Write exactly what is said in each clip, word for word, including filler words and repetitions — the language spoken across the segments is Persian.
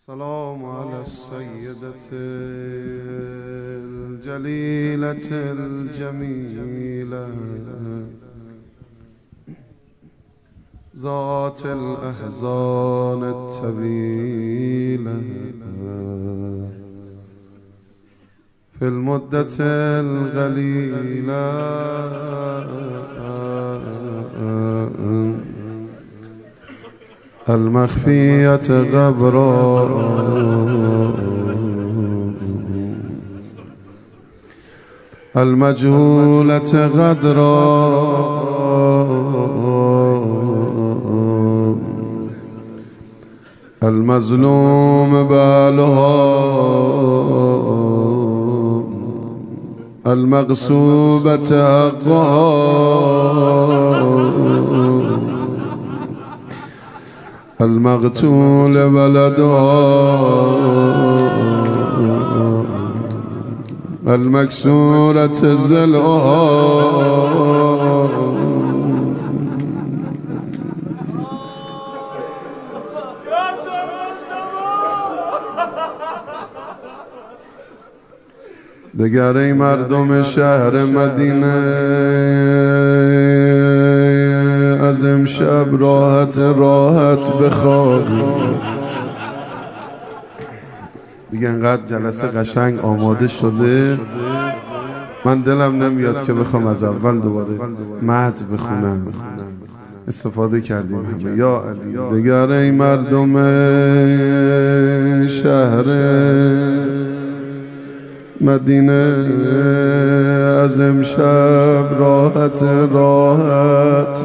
سلام على السيدة الجليلة الجميلة ذات الأحزان الطويلة في المدة القليلة المخفية غبرا المجهولة غدرا المظلوم بالها المغصوبة حقها المقتول ولدها المكسورة ضلعها دگر ای مردم شهر مدینه از امشب راحت راحت بخوابید. دیگه انقدر جلسه قشنگ آماده شده من دلم نمیاد که بخوام از اول دوباره متن بخونم. استفاده کردیم همه. یا علی. دگر ای مردم شهر مدینه از امشب راحت راحت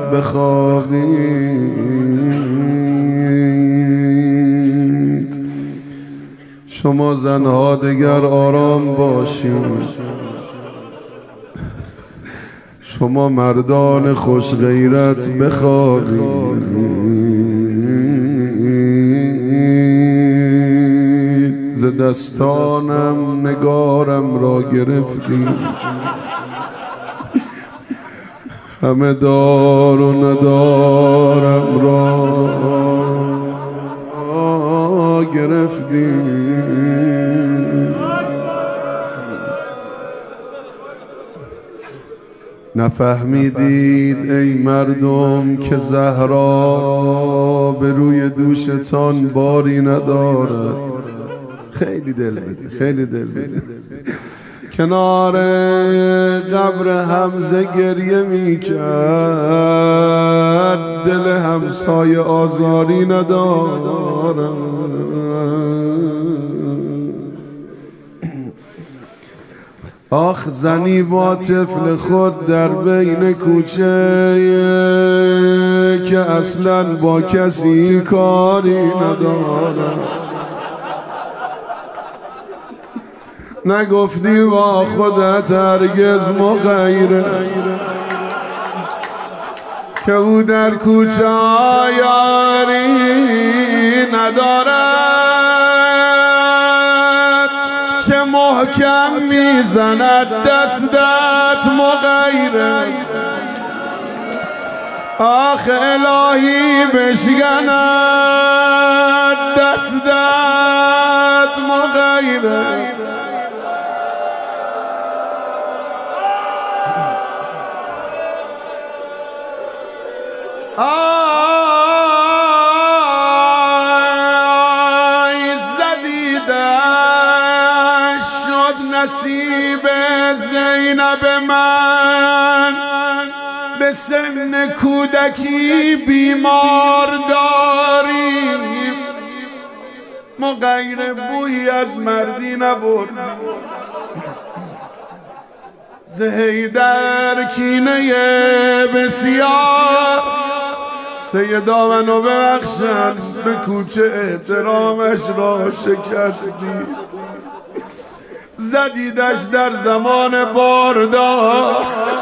بخوابید. شما زنها دگر آرام باشید، شما مردان خوش غیرت بخوابید. ز دستانم نگارم را گرفتیم، همه دار و ندارم را گرفتیم. نفهمیدید ای مردم که زهرا به روی دوشتان باری ندارد. خیلی دل بده، خیلی دل بده. کنار قبر حمزه گریه می کرد، دل همسایه آزاری ندارم. آخ زنی با طفل خود در بین کوچه که اصلا با کسی کاری ندارم. نگفتی با خودت هرگز مغیره که او در کوچه یاری ندارد. چه محکم میزند دستت مغیره، آخ الهی بشکند دستت مغیره. آی زدیدش شد نصیب زینب من، به سن کودکی بیمار داریم. مغیر بویی از مردی نبرد، ز حیدر کینه بسیار. سیدا منو ببخشن به کوچه احترامش را شکستید. زدیدش در زمان باردار،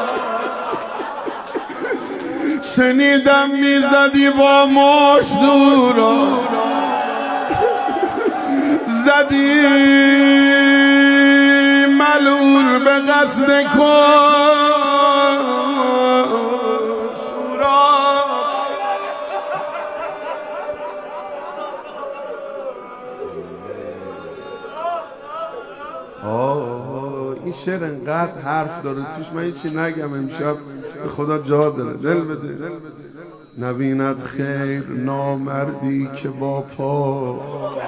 شنیدم میزدی با مشت دورا. زدی ملول به قصد کن آه این شعر انقدر حرف داره توش، من هیچی نگم امشب، به خدا جا داره، دل بده. نبیند خیر نامردی که با پا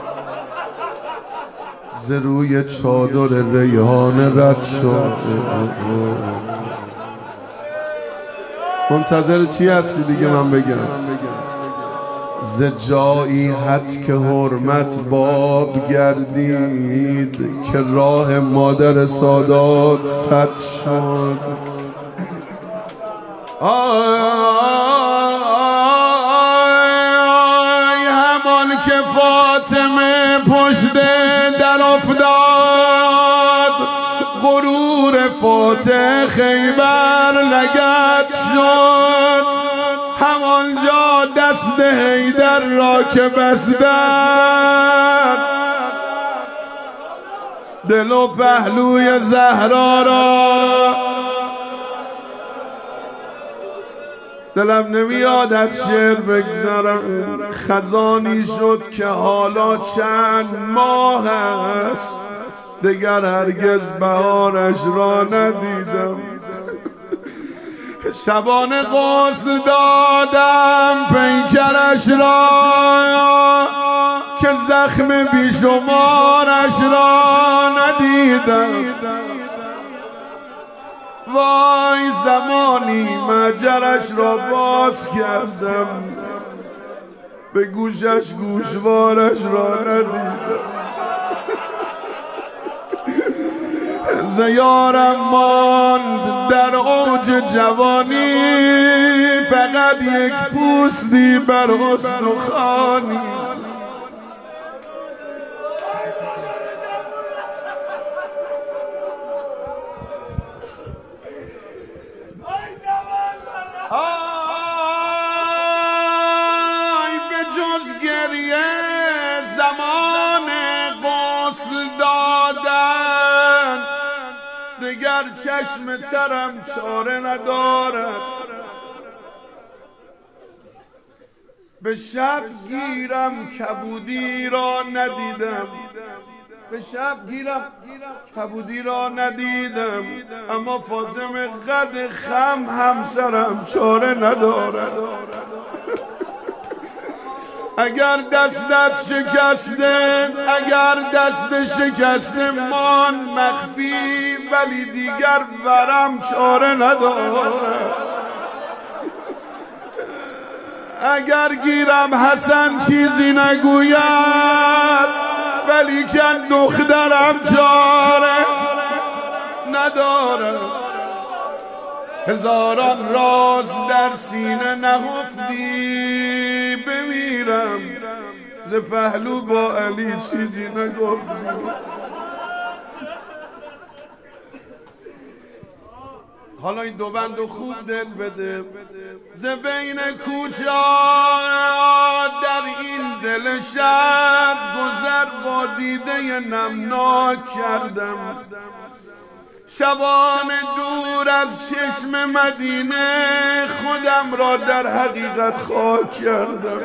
ز روی چادر ریحان رد شد. منتظر چی هستی دیگه من بگم؟ ز جایی حد که حرمت باب گردید که راه مادر سادات سد شد. آی همان که فاطمه پشت در افتاد، غرور فاتح خیبر لگد شد. همانجا دست حیدر را که بستند، دل و پهلوی زهرا را. دلم نمیاد از شعر بگذارم، خزانی شد که حالا چند ماه است، دگر هرگز بهارش را ندیدم. شبانه غسل دادم پیکرش را که زخم بیشمارش را ندیدم. وای زمانی مجرش را باز کردم، به گوشش گوشوارش را ندیدم. زیارم ماند در اوج جوانی، فقط یک پوستی بر حسن و خوانی. آی به جز گریه زمان غسل دادن، دگر چشم ترم چاره ندارد. به شب گیرم کبودی را ندیدم، به شب گیرم کبودی را ندیدم، اما فاطمه قد خم همسرم چاره ندارد. اگر دستت شکسته، اگر دست شکسته مان مخفی، ولی دیگر ورم چاره ندارد. اگر گیرم حسن چیزی نگوید، ولی کن دخترم چاره ندارد. هزاران راز در سینه نهفتی، بمیرم ز پهلو با علی چیزی نگفتی. حالا این دو بندو خوب دل بده. ز بین کوچه در این دل شب، گذر با دیده نمناک کردم. شبان دور از چشم مدینه، خودم را در حقیقت خاک کردم.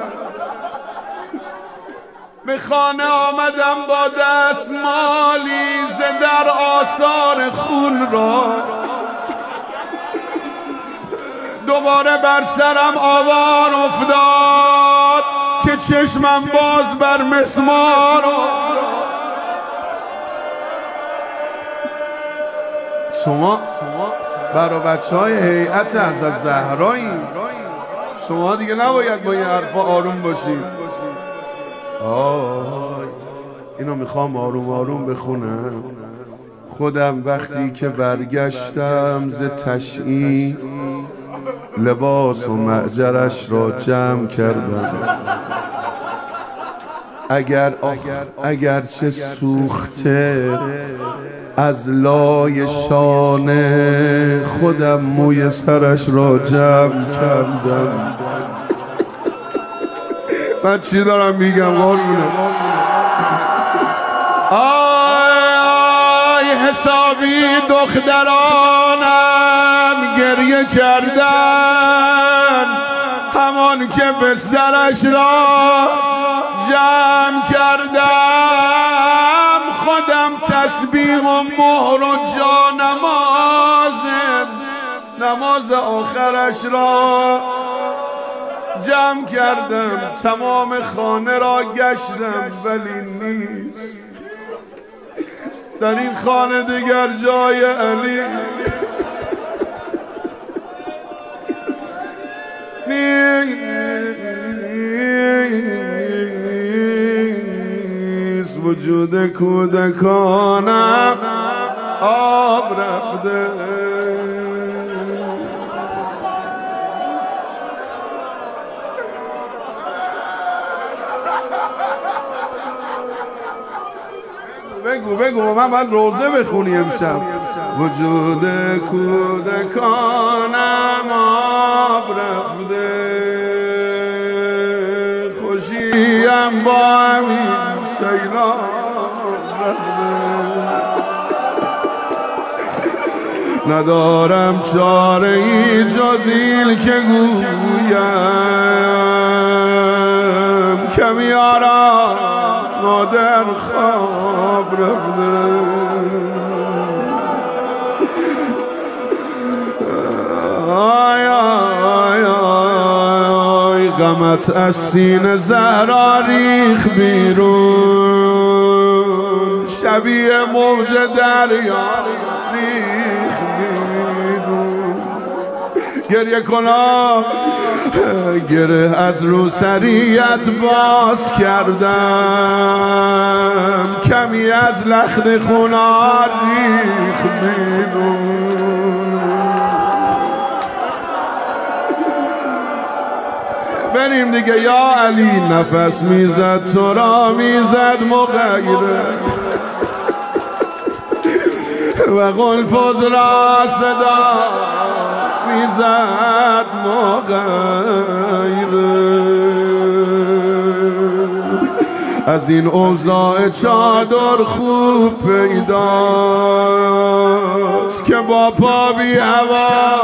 به خانه آمدم با دستمالی، ز در آثار خون را دوباره بر سرم آوار افتاد که چشمم باز بر مسمار افتاد. شما برا بچه های هیئت حضرت زهراییم، شما دیگه نباید با این حرفا آروم باشید. آی اینو میخوام آروم آروم بخونم. خودم وقتی که برگشتم ز تشییع، لباس و معجرش را جمع کردم. اگر آخ اگر چه سوخته از لای شانه، خودم موی سرش را جمع کردم. من چی دارم میگم قربونه؟ آی آی حسابی دخترانم گریه کردن، همان که بسترش را جمع کردم. خودم تسبیح و مهر و جا نماز نماز آخرش را جمع کردم، تمام خانه را گشتم ولی نیست. در این خانه دیگر جای علی نیست. وجود کودکانم آب رفته. بگو بگو با من باید روزه بخونی امشب. وجود کودکانم آب رفته، خوشیم با همین سیلاب رفته. ندارم چاره ای جز این که گویم کمی آرام مادر خواب رفته. آی آی آی غمت از سینه زهرا ریخ بیرون، شبیه موج دریا ریخ بیرون. گریه کنا گره از روسریت باز کردم، کمی از لخت خونا ریخ بیرون. بریم دیگه. یا علی نفس میزد تو را میزد مغیره و قلفز را صدا میزد مغیره. از این اوضاع چادر خوب پیداست که با پا بی هوا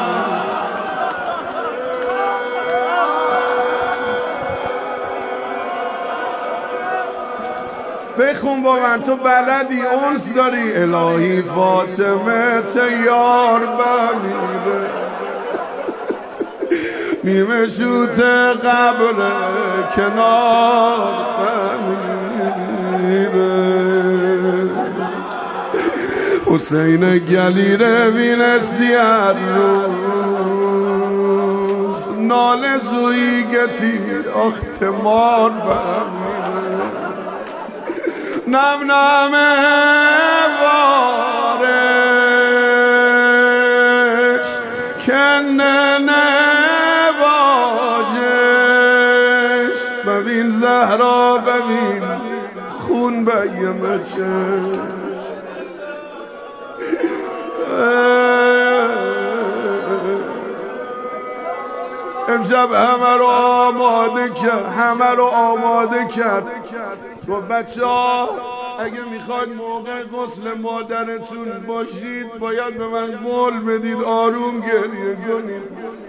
بخون با من، تو بلدی اونس داری. الهی فاطمه تیار بمیره، نیمه شوت قبر کنار بمیره. حسین گلیره بینستی هر روز، ناله زوی گتی اختمار بمیره. نم نم وارش کنه نواجش، ببین زهرا ببین خون بیمه چش. امشب همه رو آماده کرد، همه رو آماده کرد. تو بچه ها اگه میخواید موقع غسل مادرتون باشید باید به من قول بدید آروم گریه کنید.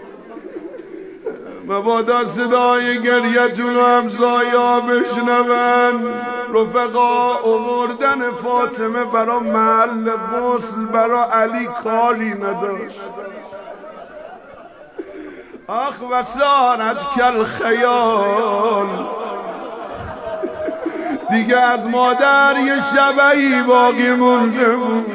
مبادا صدای گریه‌تون رو همسایا بشنون. رفقا آوردن فاطمه برا محل غسل برا علی کاری نداشت. آخ وسانت کل خیال، دیگه از مادر یه شبهی باقی مونده بود.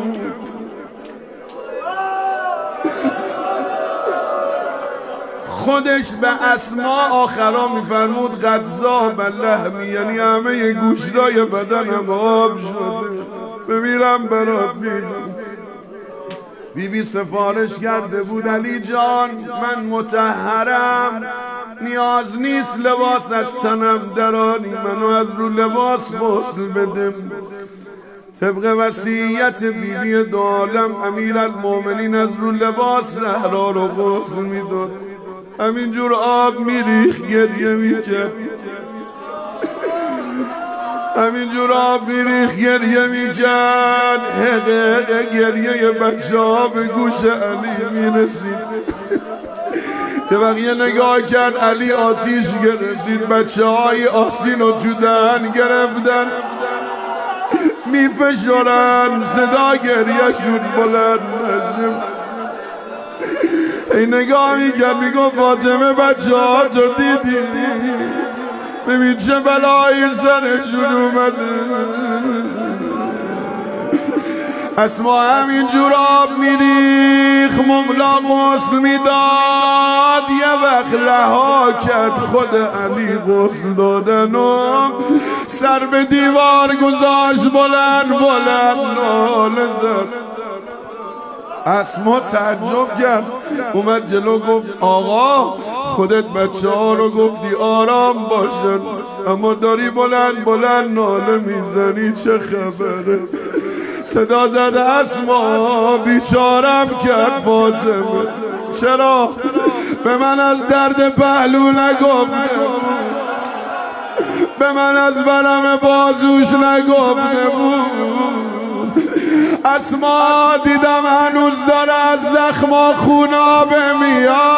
خودش به اسما آخرا میفرمود غذا بلحمی، یعنی همه گوشتای بدنم آب شده، بمیرم برات میرم. بی بی سفارش کرده بود علی جان من مطهرم، نیاز نیست لباس از تنم درانی، منو از رو لباس غسل بدم. طبق وصیت بیبی دو عالم امیرالمومنین از رو لباس زهرا رو غسل میداد. همینجور آب میریخ گریه میکرد، همینجور آب میریخ گریه میکرد. حقه حقه گریه بچه ها به گوش علی میرسید. یه بقیه نگاه کرد علی آتیش گرفتید، بچه های آسین رو تو دهن گرفتن. میفشارن، صدا گریهشون بلند نشم. ای نگاه میکرد میگو فاطمه بچه ها تو دیدی ببین چه بلایی سرشون اومده. اسما همینجور آب میریخ مغلا غسل میداد، یه وقت رها کرد خود علی غسل دادن و سر به دیوار گذاشت بلند بلند ناله زد. اسما تعجب کرد، اومد جلو گفت آقا خودت بچه ها رو گفتی آرام باشن اما داری بلند بلند ناله میزنی، چه خبره؟ صدا زد اسما بیچارم کرد فاطمه، چرا به من از درد پهلو نگفته، به من از ورم بازوش نگفته بود. اسما دیدم هنوز داره از زخما خونابه میاد.